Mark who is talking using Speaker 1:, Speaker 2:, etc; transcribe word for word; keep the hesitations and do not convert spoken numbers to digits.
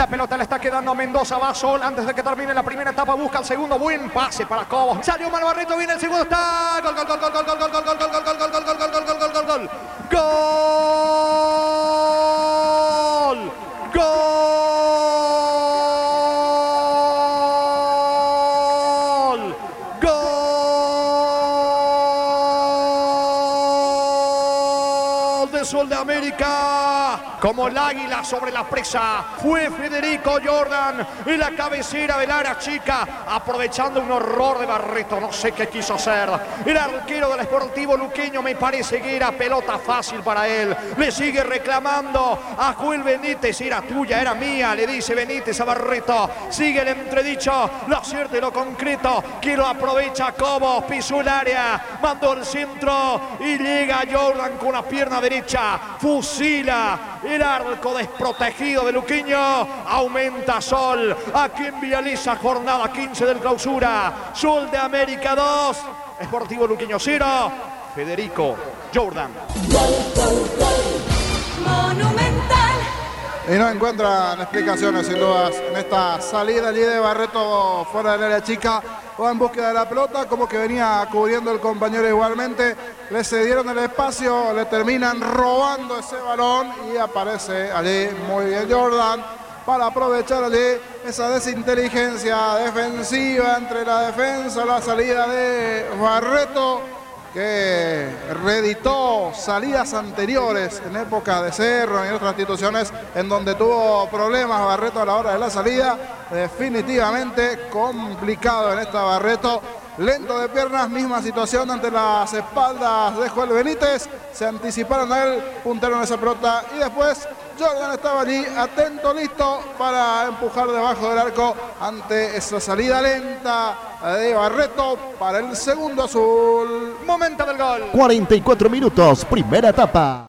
Speaker 1: La pelota le está quedando a Mendoza. Va Sol antes de que termine la primera etapa. Busca el segundo. Buen pase para Cobos. Salió Omar Barreto. Viene el segundo. Está. Gol, gol, gol, gol, gol, gol, gol, gol, gol, gol, gol, gol, gol, gol, gol, gol, gol, gol, gol, gol. Gol. Gol. Gol de Sol de América. Como el águila sobre la presa, fue Federico Jordan en la cabecera del área chica, aprovechando un horror de Barreto, no sé qué quiso hacer. El arquero del Sportivo Luqueño, me parece que era pelota fácil para él. Le sigue reclamando a Joel Benítez, era tuya, era mía, le dice Benítez a Barreto. Sigue el entredicho, lo cierto y lo concreto, que lo aprovecha Cobos, pisó el área, mandó el centro y llega Jordan con la pierna derecha, fusila el arco desprotegido de Luqueño. Aumenta Sol aquí en Vializa, jornada quince del clausura. Sol de América dos, Sportivo Luqueño cero. Federico Jordan.
Speaker 2: Monumental.
Speaker 3: Y no encuentran explicaciones sin dudas en esta salida allí de Barreto fuera del área chica. Va en búsqueda de la pelota, como que venía cubriendo el compañero igualmente. Le cedieron el espacio, le terminan robando ese balón y aparece allí muy bien Jordan para aprovechar allí esa desinteligencia defensiva entre la defensa, la salida de Barreto, que reeditó salidas anteriores en época de Cerro y otras instituciones en donde tuvo problemas Barreto a la hora de la salida. Definitivamente complicado en esta Barreto. Lento de piernas, misma situación ante las espaldas de Joel Benítez. Se anticiparon a él, puntaron esa pelota y después Jordan estaba allí atento, listo para empujar debajo del arco ante esa salida lenta de Barreto para el segundo azul.
Speaker 1: Momento del gol.
Speaker 4: cuarenta y cuatro minutos, primera etapa.